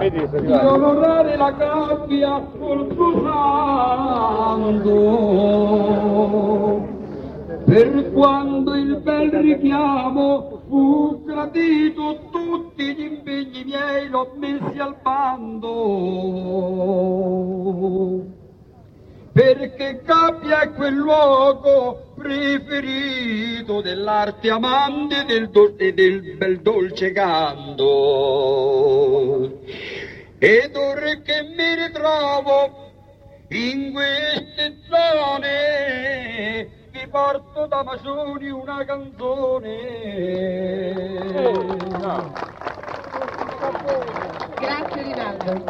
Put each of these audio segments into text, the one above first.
di onorare la gabbia col suo santo. Per quando il bel richiamo fu gradito, tutti gli impegni miei l'ho messi al bando. Perché Gabbia è quel luogo preferito dell'arte amante e del bel dolce canto. Ed ora che mi ritrovo in queste zone, vi porto da Macioni una canzone. Grazie Rinaldo.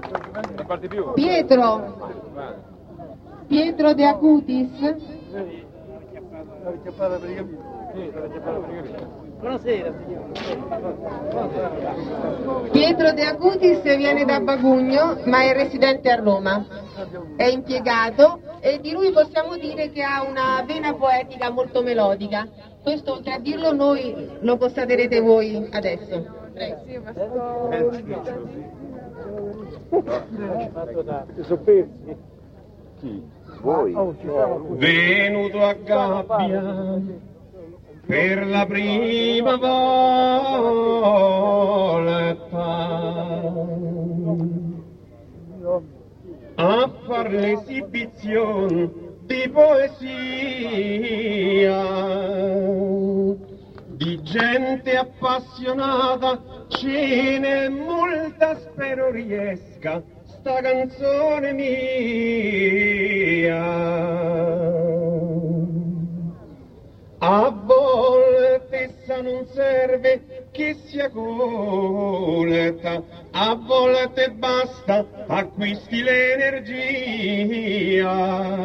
Pietro De Acutis. Buonasera Pietro De Acutis viene da Bagugno ma è residente a Roma, è impiegato e di lui possiamo dire che ha una vena poetica molto melodica. Questo oltre a dirlo noi lo constaterete voi adesso. Voi? Venuto a Gabbia per la prima volta a far l'esibizione di poesia, di gente appassionata, ce n'è molta, spero riesca sta canzone mia. A volte sa non serve che sia colta, a volte basta acquisti l'energia.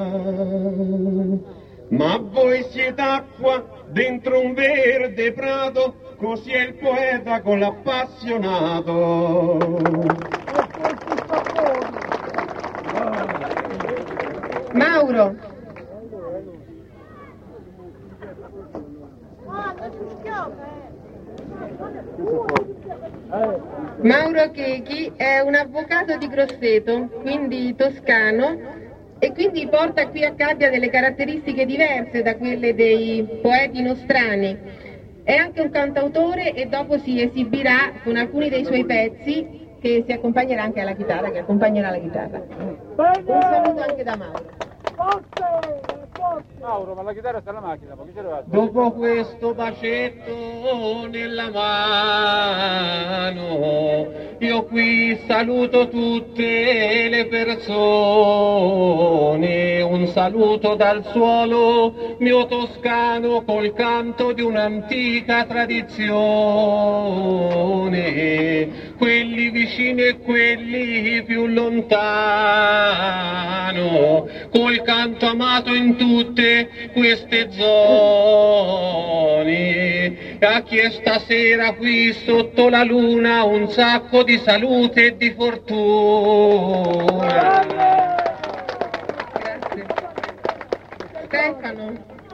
Ma voi siete acqua dentro un verde prato, così è il poeta con l'appassionato. Mauro. Mauro Chechi è un avvocato di Grosseto, quindi toscano, e quindi porta qui a Gabbia delle caratteristiche diverse da quelle dei poeti nostrani. È anche un cantautore e dopo si esibirà con alcuni dei suoi pezzi che si accompagnerà anche alla chitarra, che accompagnerà la chitarra. Un saluto anche da Mauro. Mauro, ma la chitarra sta alla macchina, ma chi ce l'ha? Dopo questo bacetto nella mano, io qui saluto tutte le persone, un saluto dal suolo mio toscano col canto di un'antica tradizione, quelli vicini e quelli più lontano, col canto amato in tutte queste zone. A chi è stasera qui sotto la luna un sacco di salute e di fortuna. Grazie. Stefano.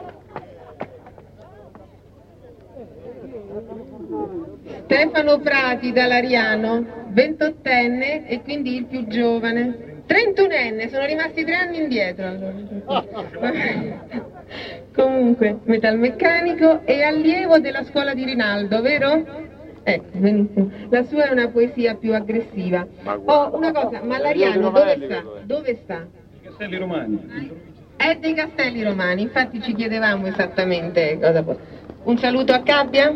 Stefano Prati da Lariano, 28enne e quindi il più giovane. 31enne, sono rimasti 3 anni indietro allora. Comunque, metalmeccanico e allievo della scuola di Rinaldo, vero? Benissimo. La sua è una poesia più aggressiva. Oh, una cosa, ma Lariano dove sta? Dove sta? Castelli Romani. È dei Castelli Romani, infatti ci chiedevamo esattamente cosa fosse. Un saluto a Gabbia.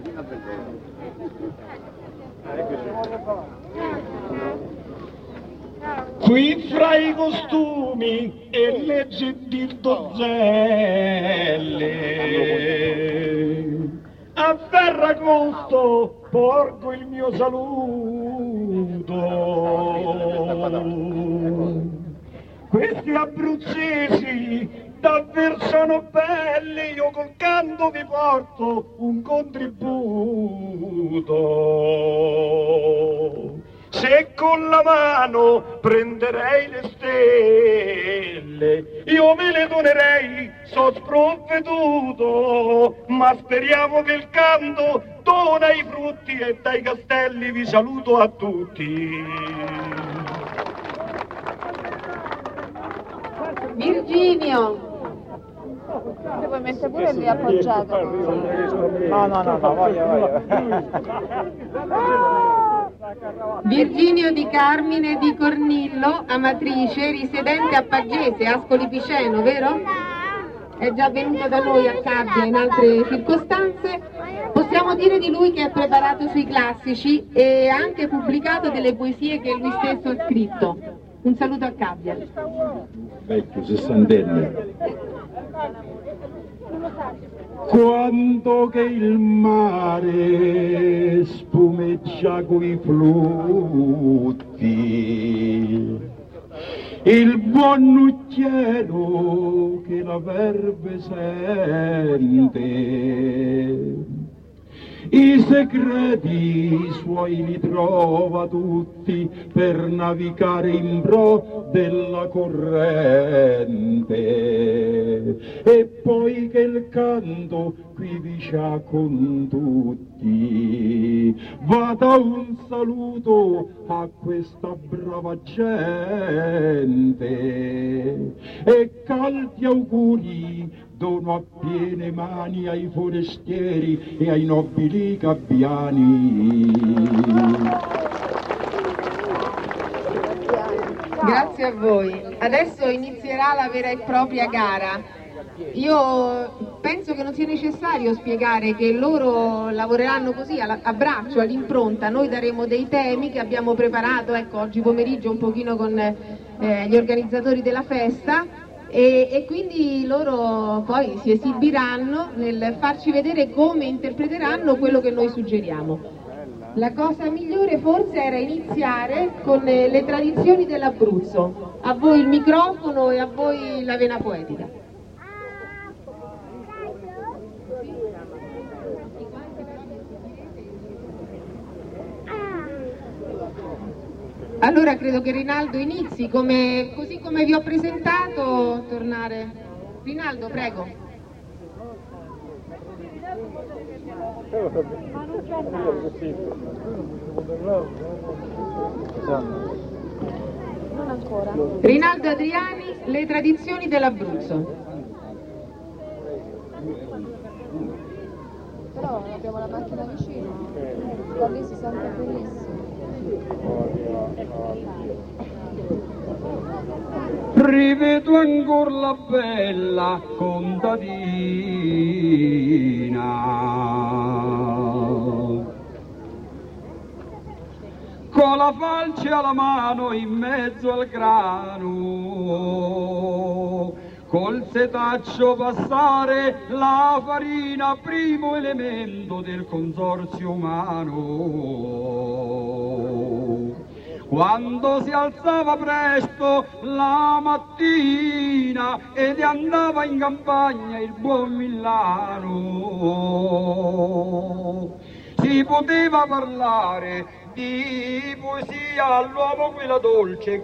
Qui fra i costumi e le gentili donzelle, a Ferragosto porgo il mio saluto. Questi abruzzesi davvero sono belli, io col canto vi porto un contributo. Se con la mano prenderei le stelle, io me le donerei, so sprovveduto, ma speriamo che il canto dona i frutti e dai castelli vi saluto a tutti. Virginio. Se vuoi mettere pure lì appoggiato. No, voglio. Virginio di Carmine di Cornillo, Amatrice, risiedente a Pagese, Ascoli Piceno, vero? È già venuto da noi a Cabbia in altre circostanze. Possiamo dire di lui che è preparato sui classici e ha anche pubblicato delle poesie che lui stesso ha scritto. Un saluto a Cabbia. Vecchio, sessantenne. Quando che il mare spumeggia coi flutti, il buon uccello che la verve sente, i segreti suoi li trova tutti per navigare in pro della corrente. E poi che il canto qui vi c'ha con tutti, vada un saluto a questa brava gente e caldi auguri dono a piene mani ai forestieri e ai nobili gabbiani. Grazie a voi. Adesso inizierà la vera e propria gara. Io penso che non sia necessario spiegare che loro lavoreranno così a braccio, all'impronta. Noi daremo dei temi che abbiamo preparato, ecco, oggi pomeriggio un pochino con gli organizzatori della festa. E quindi loro poi si esibiranno nel farci vedere come interpreteranno quello che noi suggeriamo. La cosa migliore forse era iniziare con le tradizioni dell'Abruzzo. A voi il microfono e a voi la vena poetica. Allora credo che Rinaldo inizi, così come vi ho presentato, tornare. Rinaldo, prego. Non ancora. Rinaldo Adriani, le tradizioni dell'Abruzzo. Però abbiamo la macchina vicino, da lì si sente benissimo. Rivedo ancora la bella contadina con la falce alla mano in mezzo al grano, col setaccio passare la farina, primo elemento del consorzio umano. Quando si alzava presto la mattina ed andava in campagna il buon Millano, si poteva parlare di poesia all'uomo quella dolce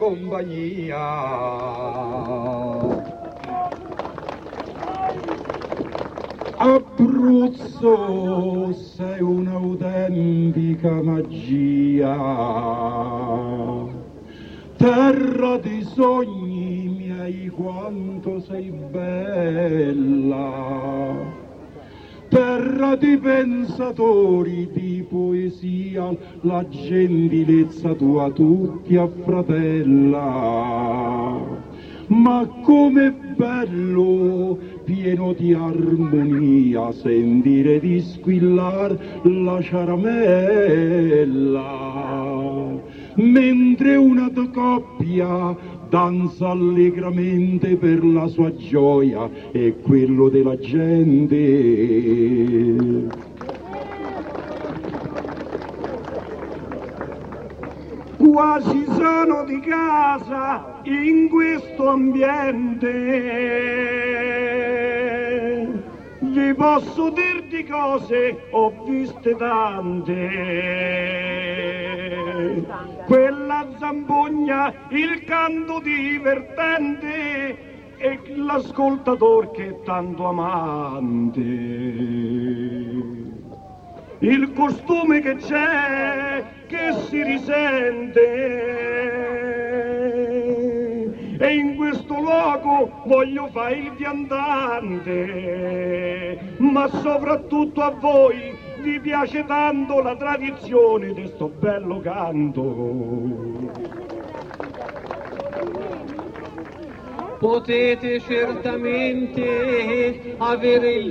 compagnia. Abruzzo, sei un'autentica magia, terra di sogni miei, quanto sei bella, terra di pensatori, di poesia, la gentilezza tua tutti affratella. Ma com'è bello, pieno di armonia, sentire di squillar la ciaramella, mentre una coppia danza allegramente per la sua gioia e quello della gente. Quasi sono di casa in questo ambiente, vi posso dir di cose, ho viste tante. Quella zampogna, il canto divertente e l'ascoltator che è tanto amante. il costume che c'è, che si risente. E in questo luogo voglio fare il viandante, ma soprattutto a voi vi piace tanto la tradizione di sto bello canto. Potete certamente avere il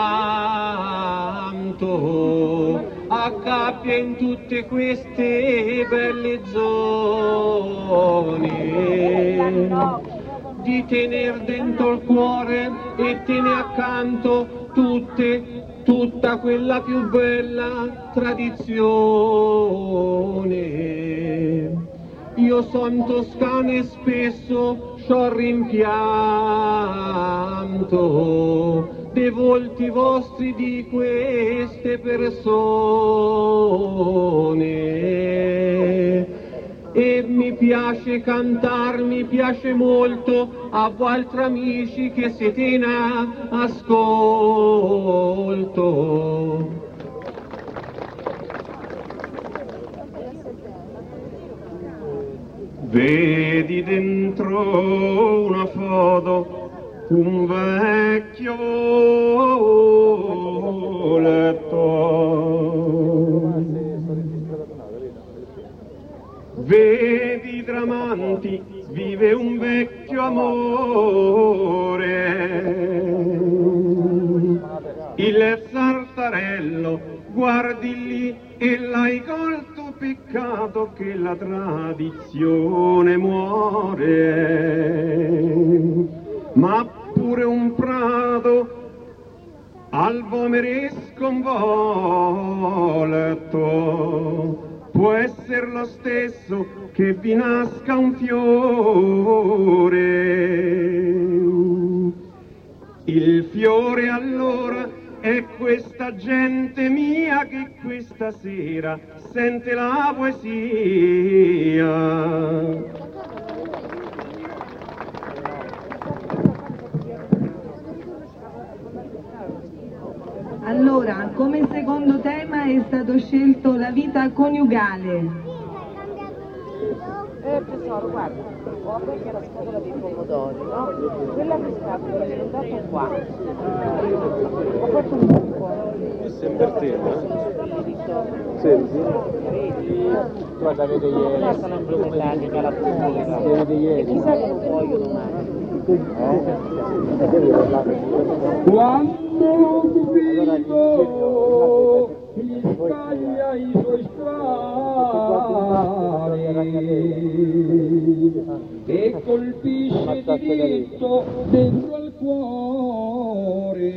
vanto a cappia in tutte queste belle zone di tener dentro il cuore e tenere accanto tutta quella più bella tradizione. Io son toscano e spesso c'ho rimpianto dei volti vostri di queste persone. E mi piace cantar, mi piace molto a voi altri amici che siete in ascolto. Vedi dentro una foto un vecchio letto, vedi tramanti, vive un vecchio amore, il sartarello, guardi lì e l'hai colto, peccato che la tradizione muore, ma pure un prato al vomere sconvolto può essere lo stesso che vi nasca un fiore. Il fiore allora è questa gente mia che questa sera sente la poesia. Allora, come secondo tema è stato scelto la vita coniugale. Tesoro, guarda, ho aperto la scatola dei pomodori, no? Quella che scatola l'ho dato qua. Ho fatto un buco. Questo è per te, Senti? Guarda, vede ieri. Ma sono implementati che la pura. Vede ieri. E chissà che lo voglio domani. Quando Cupido gli scaglia i suoi strali e colpisce di dritto dentro al cuore,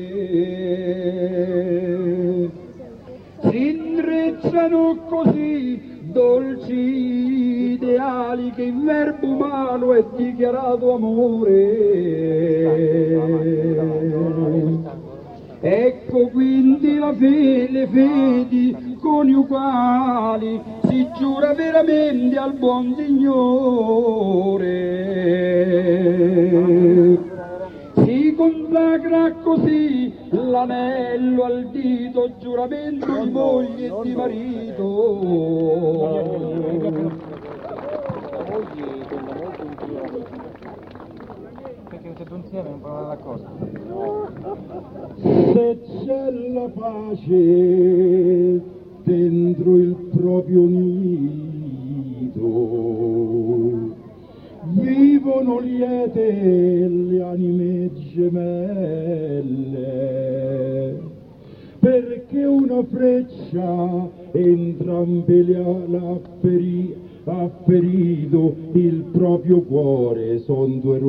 si intrecciano così dolci ideali che in verbo umano è dichiarato amore. Ecco quindi le fedi coniugali si giura veramente al buon Signore. Si consacra così l'anello al dito, giuramento di moglie e di marito. Perché siete insieme non parlano una cosa. Se c'è la pace dentro il proprio nido, vivono liete le anime gemelle, perché una freccia entrambe l'ha ferito il proprio cuore, son due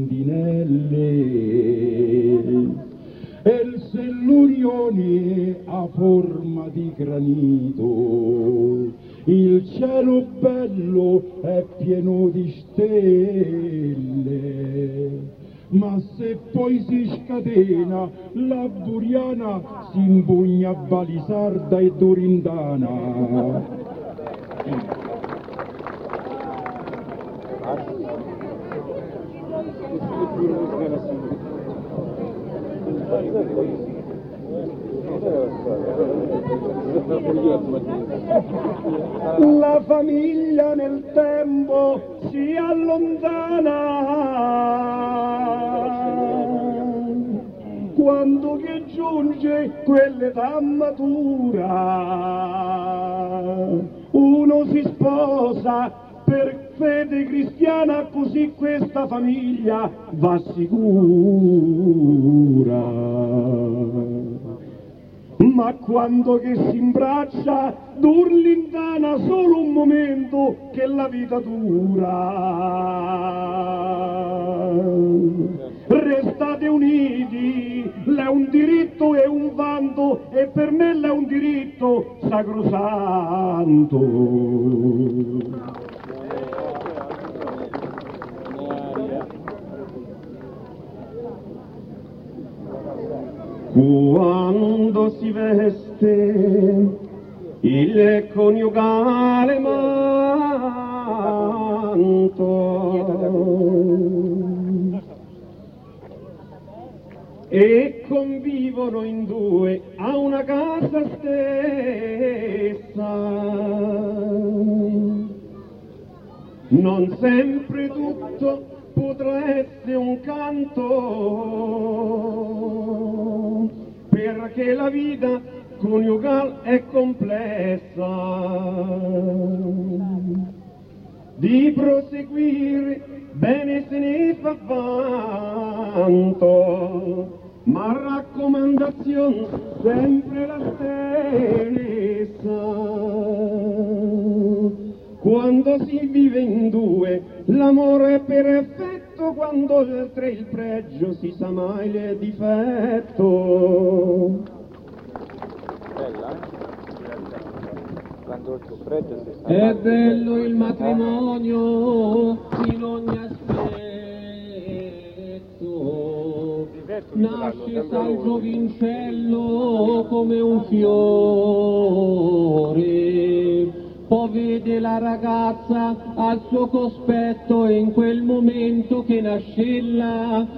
rondinelle. E se l'unione ha forma di granito, il cielo bello è pieno di stelle, ma se poi si scatena la buriana si impugna a Balisarda e Durindana. la famiglia nel tempo si allontana, quando che giunge quell'età matura, uno si sposa per fede cristiana, così questa famiglia va sicura. Ma quando che si imbraccia, dur l'indana solo un momento che la vita dura. Restate uniti, l'è un diritto e un vanto, e per me l'è un diritto sacrosanto. Quando si veste il coniugale manto e convivono in due a una casa stessa, non sempre tutto potrà essere un canto, perché la vita coniugale è complessa. Di proseguire bene se ne fa vanto, ma raccomandazione sempre la stessa. Quando si vive in due, l'amore è perfetto, quando oltre il pregio si sa mai il difetto. Bella, quando oltre il pregio si sa È bello il matrimonio in ogni aspetto, nasce San Giovincello come un fiore. Poi vede la ragazza al suo cospetto e in quel momento che nascella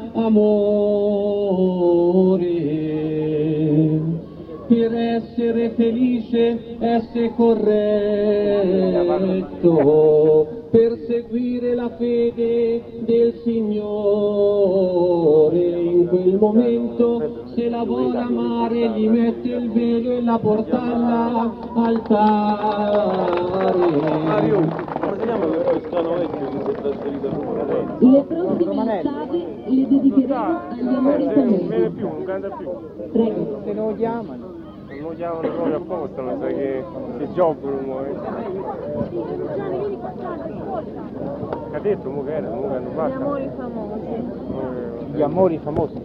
amore. Per essere felice, essere corretto, per seguire la fede del Signore. In quel momento, se la vuole amare, gli mette il velo e la porta all'altare. Le prossime estate le dedicheremo agli amori famosi. Non canta più. Prego. Se lo chiamano. Non lo chiamano proprio apposta, ma sai che giocano muore. Che ha detto mo che era, mo che hanno fatto? Gli amori famosi. Gli amori famosi.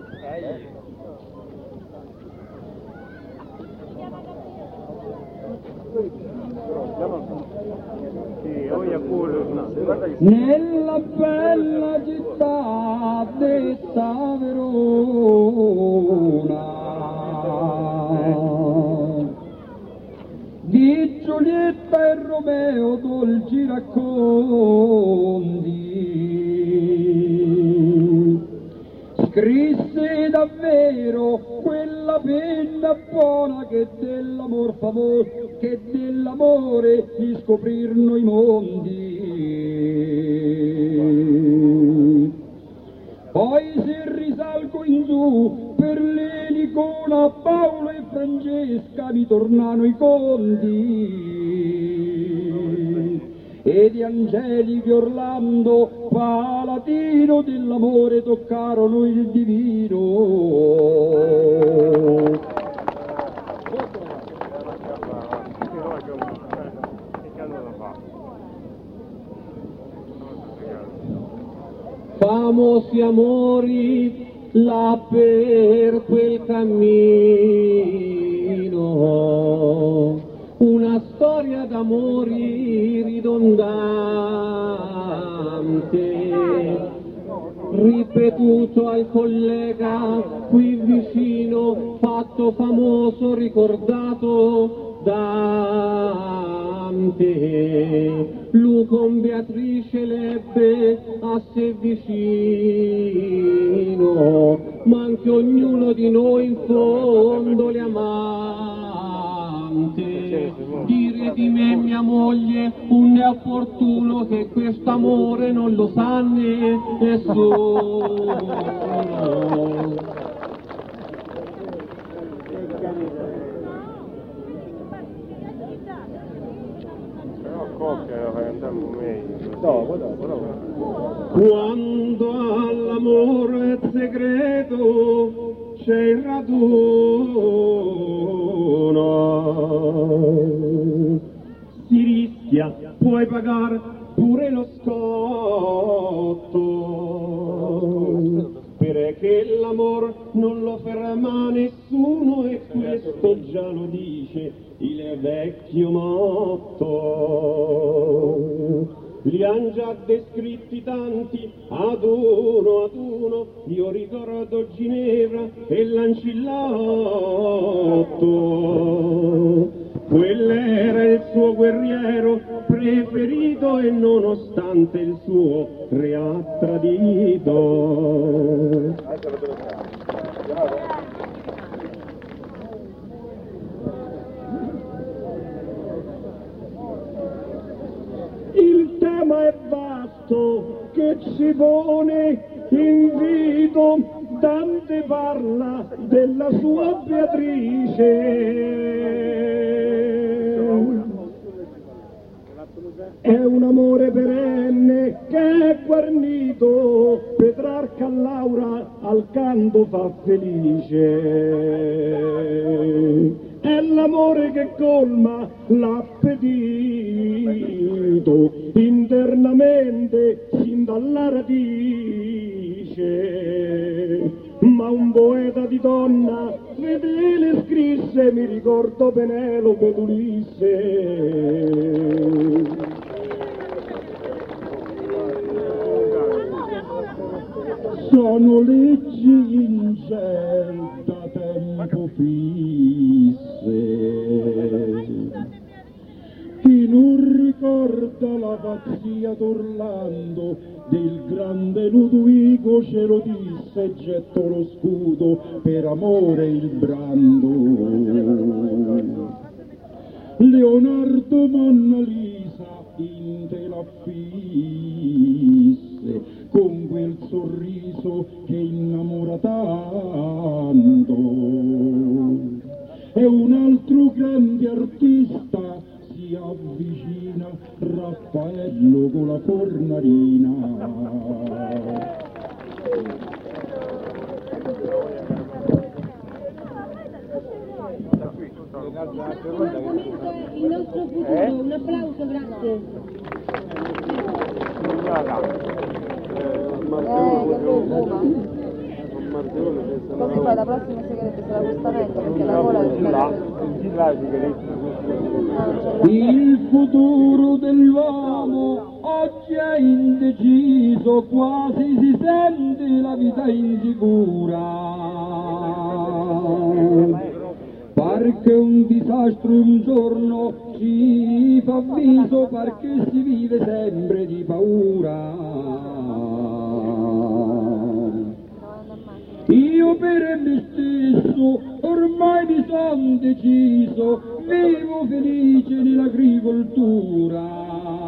Nella bella città detta Verona, di Giulietta e Romeo dolci racconti, scrisse davvero quella penna buona che dell'amor famoso, che dell'amore di scoprirno i mondi. Poi se risalgo in giù per l'Elicona, Paolo e Francesca mi tornano i conti, e di Angelica e Orlando, paladino dell'amore, toccarono il divino. Famosi amori là per quel cammino, una storia d'amori ridondante, ripetuto al collega qui vicino, fatto famoso, ricordato Dante. Lui con Beatrice l'ebbe a sé vicino, ma anche ognuno di noi in fondo le amante. amante. Dire di me mia moglie un è opportuno che quest'amore non lo sa nessuno. Quando all'amore è segreto c'è il raduno, si rischia, puoi pagare pure lo scotto, perché l'amor non lo ferma nessuno e questo già lo dice il vecchio motto. Li han già descritti tanti ad uno, io ricordo Ginevra e Lancillotto. Quell'era il suo guerriero preferito e nonostante il suo re ha tradito. Il tema è vasto che ci pone in Vito, Dante parla della sua Beatrice. È un amore perenne che è guarnito, Petrarca Laura al canto fa felice. È l'amore che colma l'appetito, internamente sin dalla radice. Ma un poeta di donna fedele scrisse, mi ricordo Penelope d'Ulisse. Sono leggi in ciel da tempo fisse, chi non ricorda la pazzia d'Orlando del grande Ludovico ce lo disse e gettò lo scudo per amore il brando. Leonardo Monna Lisa in te la fisse con quel sorriso che innamora tanto. E un altro grande artista si avvicina, Raffaello con la cornarina. Il nostro futuro, un applauso, grazie. Così poi la prossima sigaretta sarà gustamento perché la gola è Il futuro dell'uomo oggi è indeciso, quasi si sente la vita insicura. Perché un disastro un giorno ci fa viso, perché si vive sempre di paura. Io per me stesso ormai mi son deciso, vivo felice nell'agricoltura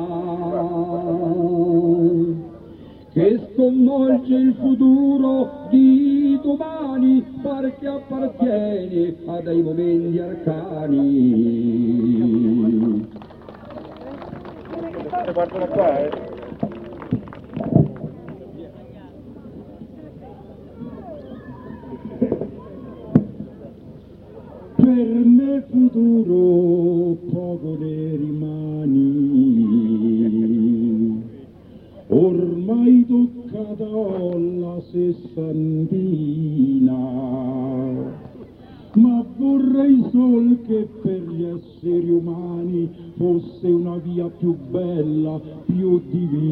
che sconvolge il futuro di domani, perché appartiene a dei momenti arcani. Guardala qua, Per me futuro poco ne rimani, ormai toccata la sessantina, ma vorrei sol che per gli esseri umani fosse una via più bella, più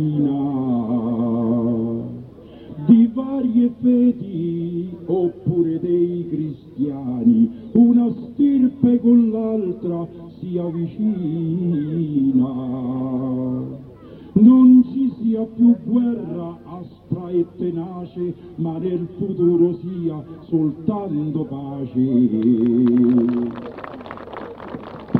divina. Di varie fedi oppure dei cristiani, una stirpe con l'altra si avvicina. Non ci sia più guerra aspra e tenace, ma nel futuro sia soltanto pace.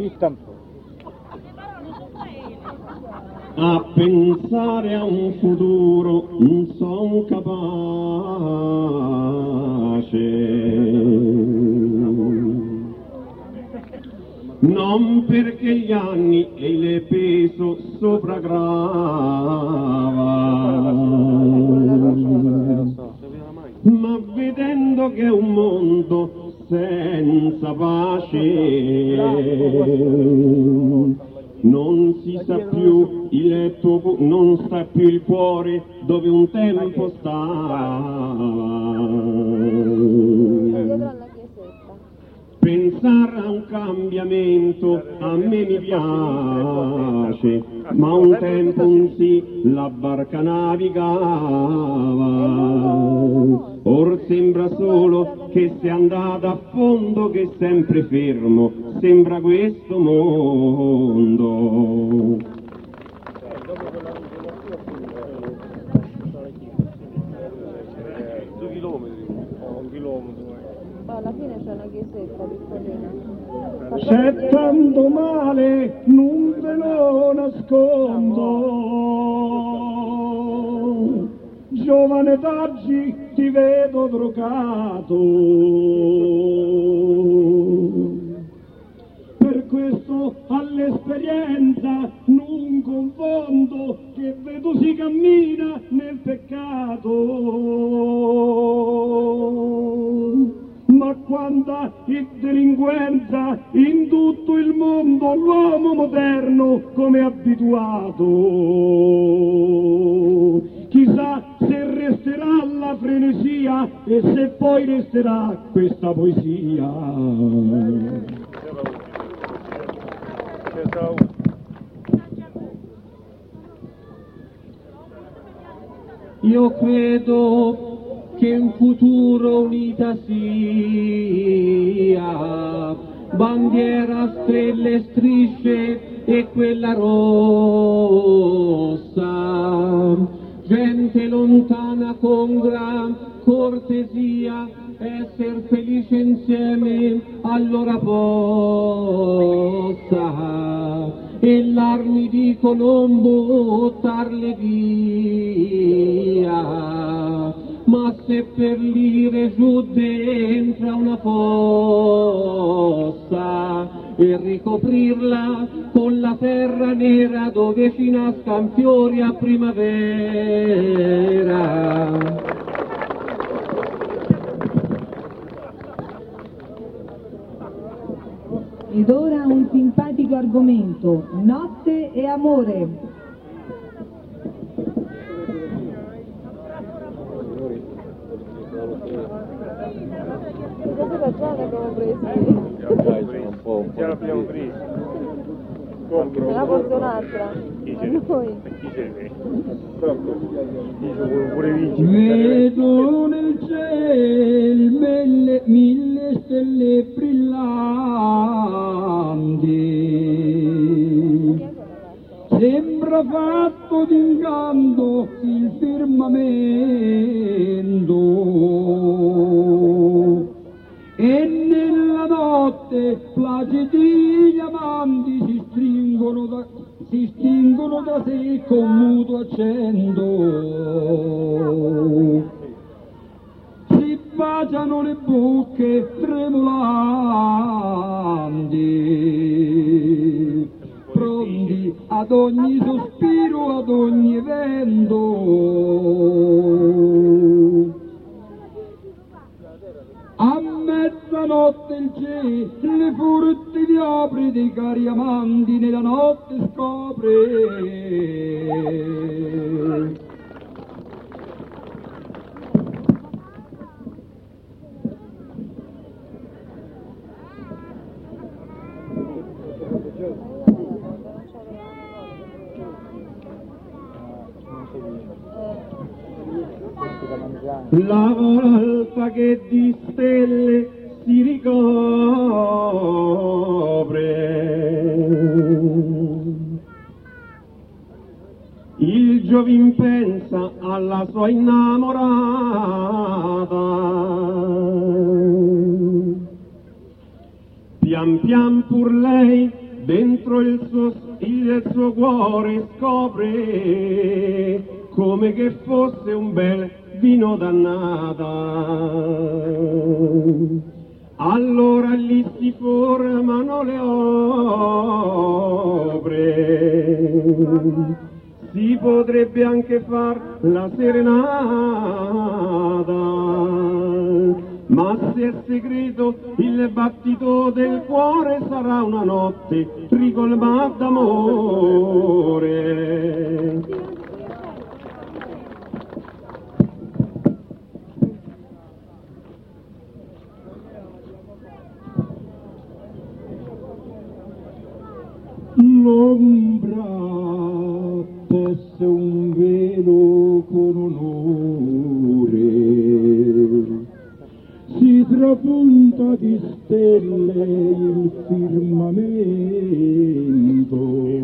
A pensare a un futuro non son capace, non perché gli anni e le peso sopra grava, ma vedendo che è un mondo senza pace, non si sa più non sta più il cuore dove un tempo stava. Pensare a un cambiamento a me mi piace, ma un tempo la barca navigava. Or sembra solo che sia andata a fondo, che è sempre fermo sembra questo mondo. Alla fine c'è una chiesetta piccolina. C'è tanto male, non ve lo nascondo. Giovane d'oggi ti vedo drogato. Per questo all'esperienza non confondo, che vedo si cammina nel peccato. Ma quanta delinquenza in tutto il mondo, l'uomo moderno come abituato. Chissà se resterà la frenesia e se poi resterà questa poesia. Io credo che in futuro unita sia, bandiera, stelle, strisce e quella rossa, gente lontana con gran cortesia, esser felice insieme allora possa, e l'armi dico non buttarle via, ma se per l'ire giù dentro una fossa e ricoprirla con la terra nera dove ci nascan fiori a primavera. Ed ora un simpatico argomento, notte e amore. Cosa facciamo? Abbiamo preso? Già l'abbiamo preso. Ce n'ha forse un'altra? Noi. Vedo nel cielo mille stelle brillanti, sembra fatto d'incanto il firmamento, e nella notte placidi gli amanti si stingono da sé con muto accendo, si baciano le bocche tremolanti, pronti ad ogni sospiro, ad ogni evento. A mezzanotte il cielo le furti di apri dei cari amanti nella notte scopre. La volta che di stelle si ricopre, il giovin pensa alla sua innamorata, pian pian pur lei dentro il suo cuore scopre come che fosse un bel vino dannata. Allora lì si formano le opere, si potrebbe anche far la serenata, ma se è segreto il battito del cuore sarà una notte ricolmata d'amore. L'ombra tesse un velo con onore, si trapunta di stelle il firmamento,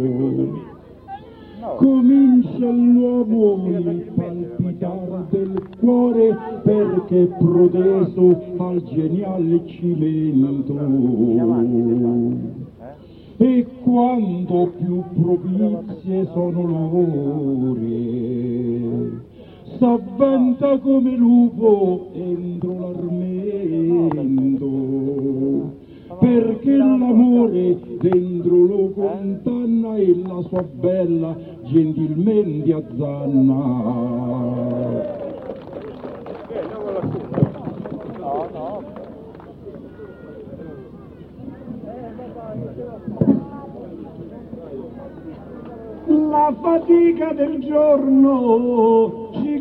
comincia l'uomo il palpitar del cuore perché è proteso al geniale cimento. E quando più propizie sono l'ore, s'avventa come lupo entro l'armento, perché l'amore dentro lo condanna e la sua bella gentilmente azzanna. La fatica del giorno ci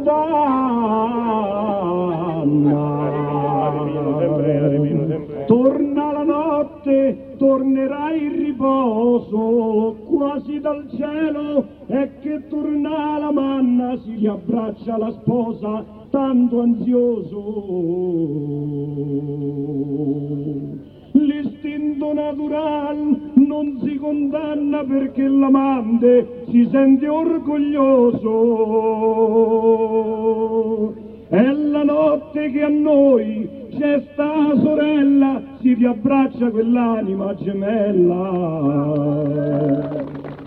condanna, torna la notte, tornerà il riposo, quasi dal cielo è che torna la manna, si riabbraccia la sposa, tanto ansioso. L'istinto natural non si condanna perché l'amante si sente orgoglioso. È la notte che a noi c'è sta sorella, si riabbraccia quell'anima gemella.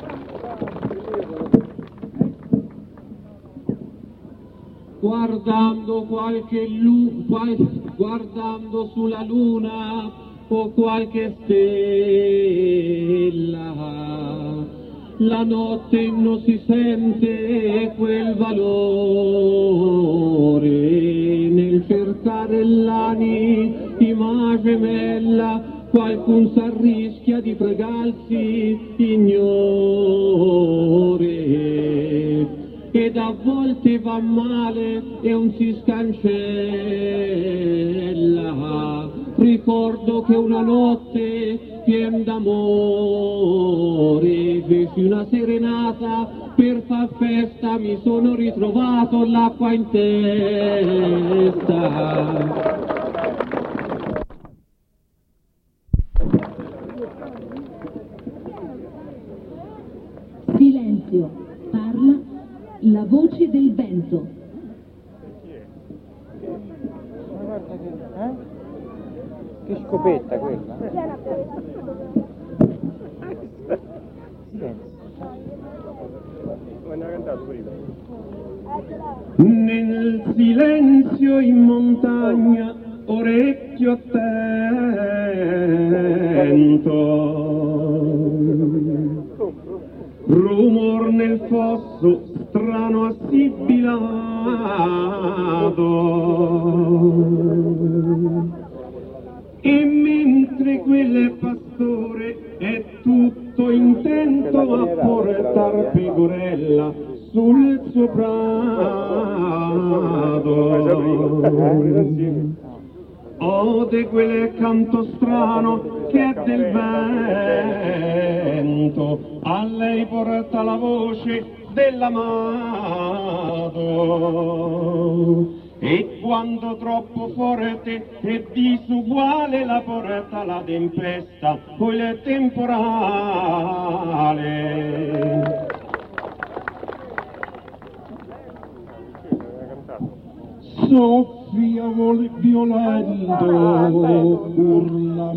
Guardando sulla luna o qualche stella, la notte non si sente quel valore nel cercare l'anima gemella, qualcun s'arrischia di fregarsi ignore. Ed a volte va male e non si scancella. Ricordo che una notte pien d'amore feci una serenata, per far festa mi sono ritrovato l'acqua in testa. Silenzio, parla la voce del vento. Che scopetta quella? Silenzio. Come ne ha cantato prima? Nel silenzio in montagna, orecchio attento, rumor nel fosso strano assibilato, e mentre quel pastore è tutto intento a portar pecorella sul suo prato, ode quel canto strano che è del vento, a lei porta la voce dell'amato, e quando troppo forte e disuguale la porta la tempesta o il temporale. soffia violento, urla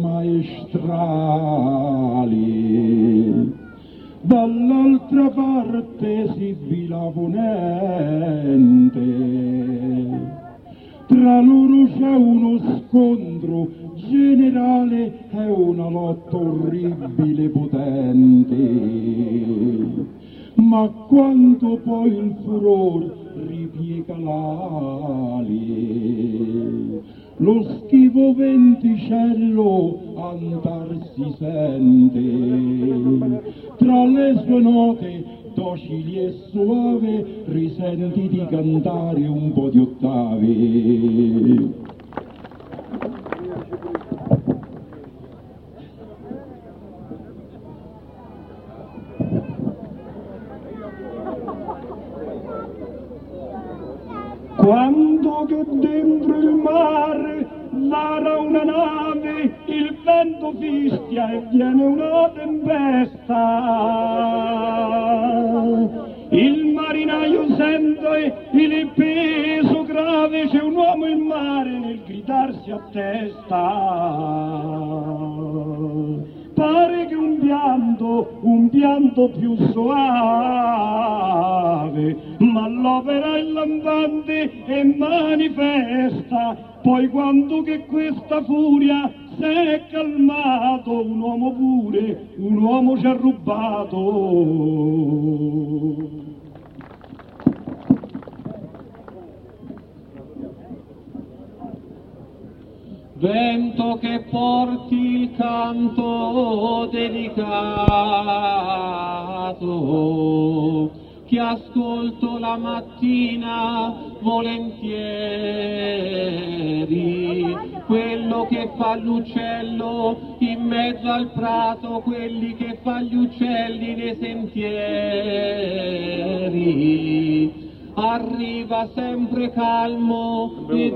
maestrali. Dall'altra parte si vila ponente, tra loro c'è uno scontro generale e una lotta orribile potente. Ma quando poi il furor ripiega l'ali, lo schivo venticello andar si sente, tra le sue note docili e suave risenti di cantare un po' di ottavi. Quando che dentro il mare vara una nave, il vento fischia e viene una tempesta. Il marinaio sente il peso grave, c'è un uomo in mare nel gridarsi a testa. Pare che un pianto più soave, ma l'opera è lampante e manifesta. Poi quando che questa furia si è calmato, un uomo ci ha rubato. Vento che porti il canto delicato, che ascolto la mattina volentieri, quello che fa l'uccello in mezzo al prato, quelli che fa gli uccelli nei sentieri. Arriva sempre calmo e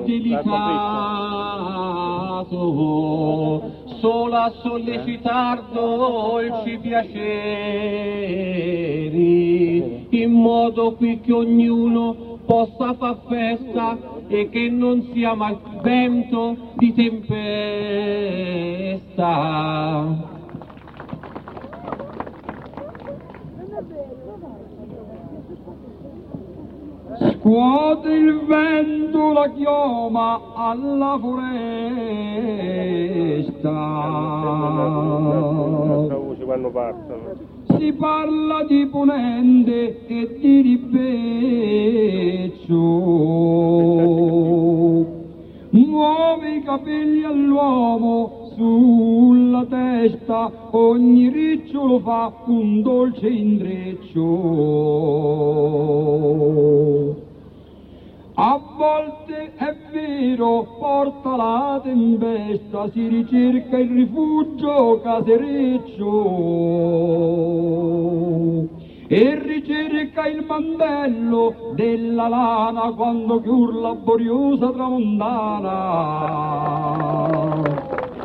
delicato, solo a sollecitar dolci piaceri, in modo qui che ognuno possa far festa e che non sia mal vento di tempesta. Scuote il vento la chioma alla foresta, si parla di ponente e di ribeccio, muove i capelli all'uomo sulla testa, ogni ricciolo fa un dolce intreccio. A volte è vero, porta la tempesta, si ricerca il rifugio casereccio e ricerca il mantello della lana quando chiur laboriosa tramontana.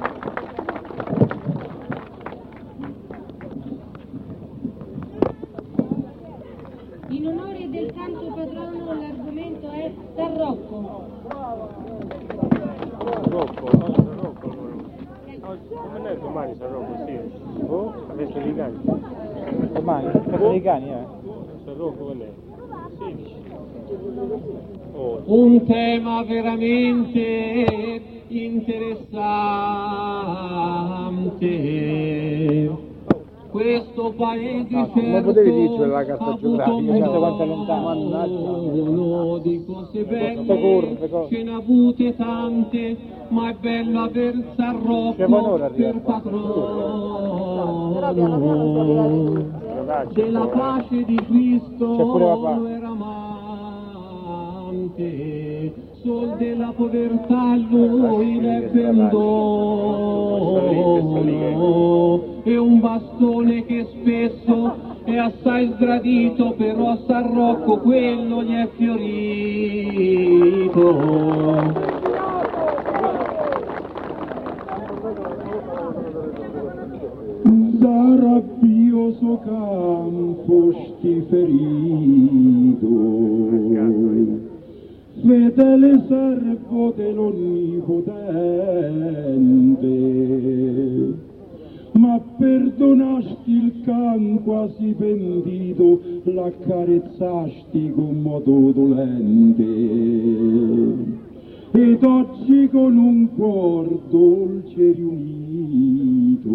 In onore del santo patrono l'argomento è San Rocco. Come domani San Rocco, sì. Oh, avete dei cani? Domani, dei cani, San Rocco qual è? 16. Un tema veramente interessante. Questo paese certo la carta ha avuto uno di cose belle, ce ne ha avute tante, ma è bello aver San Rocco per patrono della pace di Cristo era amante, sol della povertà lui ebbe un dono e un bastone che spesso è assai sgradito, però a San Rocco quello gli è fiorito. Da rabbioso campo sti ferito, fedele servo dell'Onnipotente, ma perdonasti il can quasi pentito, l'accarezzasti con modo dolente, ed oggi con un cuor dolce riunito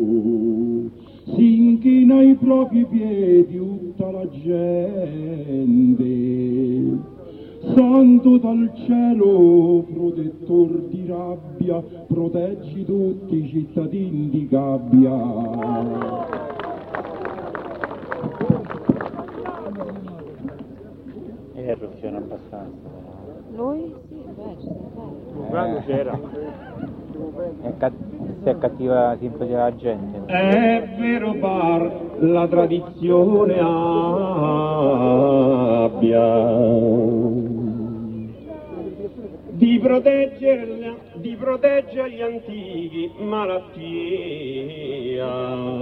si inchina ai propri piedi tutta la gente. Santo dal cielo, protettor di rabbia, proteggi tutti i cittadini di Gabbia. E erruzione abbastanza. Lui? Sì, beh, ci sono Quando c'era? Se è cattiva simpatia la gente. È vero par la tradizione abbia di proteggere gli antichi malattia.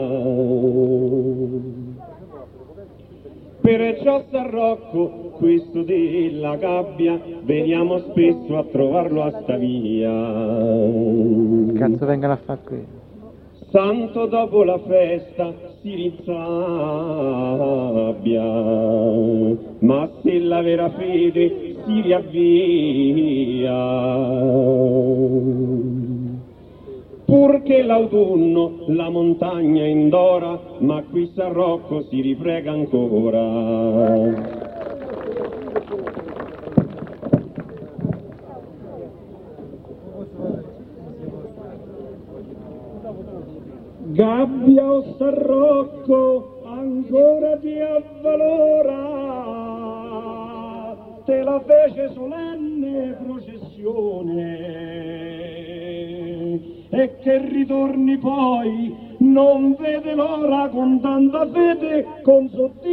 Perciò San Rocco, questo della Gabbia, veniamo spesso a trovarlo a sta via. Cazzo vengono a fare qui? Santo dopo la festa si rinsabbia, ma se la vera fede si riavvia. Purché l'autunno la montagna indora, ma qui San Rocco si riprega ancora. Gabbia o San Rocco ancora ti avvalora, te la fece solenne processione, e che ritorni poi non vede l'ora con tanta fede, con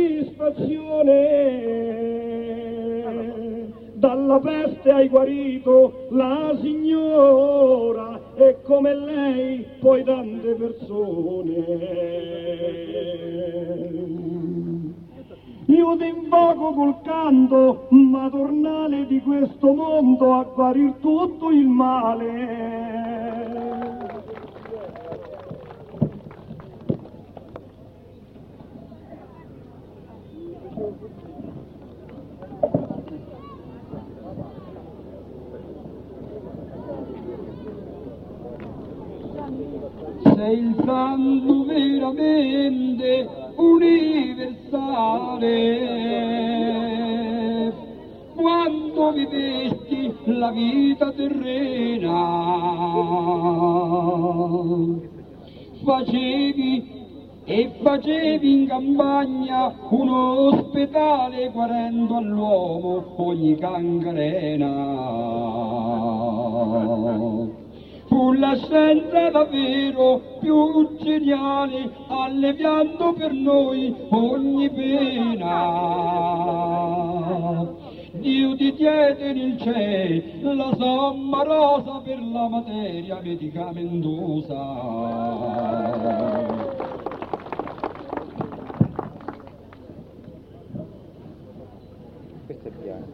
soddisfazione. Dalla peste hai guarito la signora, e come lei poi tante persone. Io ti invoco col canto maternale di questo mondo a guarir tutto il male. Sei il santo veramente universale, quando vivesti la vita terrena, facevi in campagna un ospedale guarendo all'uomo ogni gangrena. Fu la scienza davvero più geniale, alleviando per noi ogni pena. Dio ti diede nel cielo la somma rosa per la materia medicamentosa. Questo è piano.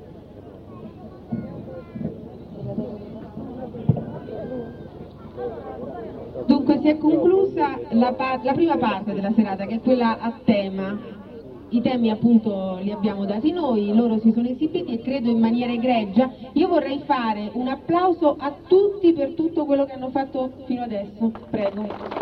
Dunque si è conclusa la prima parte della serata, che è quella a tema. I temi appunto li abbiamo dati noi, loro si sono esibiti e credo in maniera egregia. Io vorrei fare un applauso a tutti per tutto quello che hanno fatto fino adesso, prego.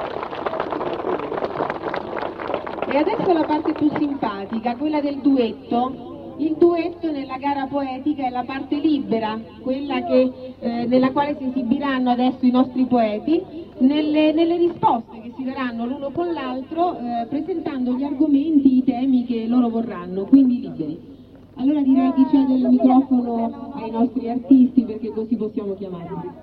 E adesso la parte più simpatica, quella del duetto. Il duetto nella gara poetica è la parte libera, quella nella quale si esibiranno adesso i nostri poeti, nelle risposte che si daranno l'uno con l'altro, presentando gli argomenti, i temi che loro vorranno, quindi liberi. Allora direi di cedere il microfono ai nostri artisti, perché così possiamo chiamarli.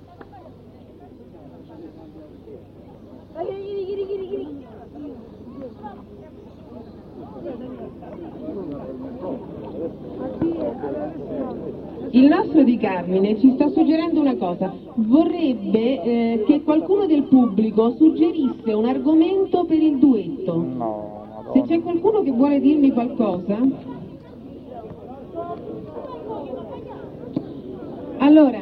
Il nostro Di Carmine ci sta suggerendo una cosa, vorrebbe che qualcuno del pubblico suggerisse un argomento per il duetto. No, se c'è qualcuno che vuole dirmi qualcosa? Allora,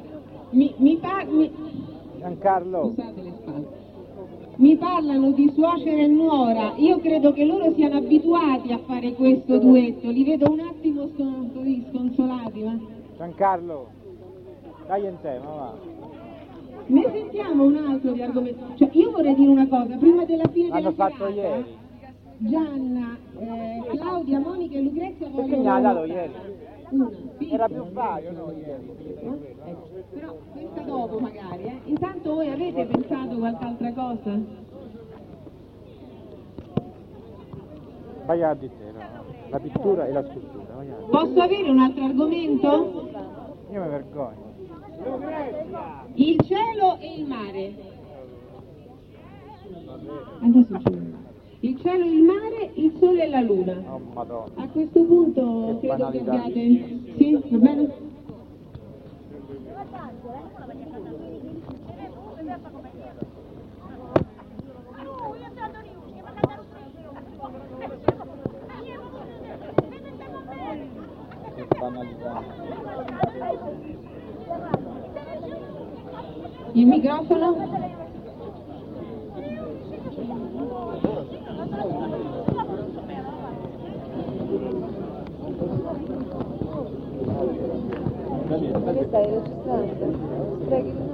Giancarlo. Scusate le spalle. Mi parlano di suocera e nuora, io credo che loro siano abituati a fare questo duetto, li vedo un attimo così sconsolati, ma... Giancarlo, dai in te, ma va. Ne sentiamo un altro di argomento, cioè io vorrei dire una cosa, prima della fine L'hanno della fatto serata, ieri. Gianna, Claudia, Monica e Lucrezia Perché vogliono... me l'ha dato ieri? Una, Era più vario, no, ieri. Ecco. Però questa dopo magari, Intanto voi avete pensato qualche altra cosa? Vai a di te, no? La pittura e la scultura, vai a. Posso avere un altro argomento? Io mi vergogno. Il cielo e il mare. Adesso il cielo e il mare, il sole e la luna. Oh madonna. A questo punto Che credo che banalità. abbiate... Sì, va bene? Che banalità. Il microfono? Ma che stai registrando? Sprechi di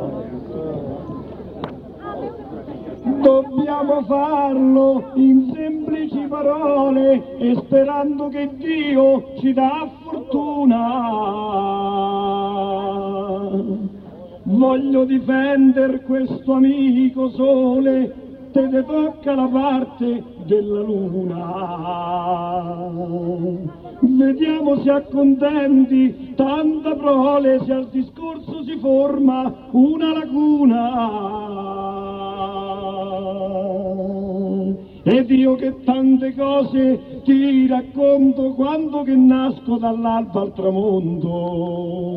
Dobbiamo farlo in semplici parole e sperando che Dio ci dà fortuna. Voglio difendere questo amico sole, te ne tocca la parte della luna. Vediamo se accontenti, tanta prole, se al discorso si forma una laguna. Ed io che tante cose ti racconto quando che nasco dall'alba al tramonto.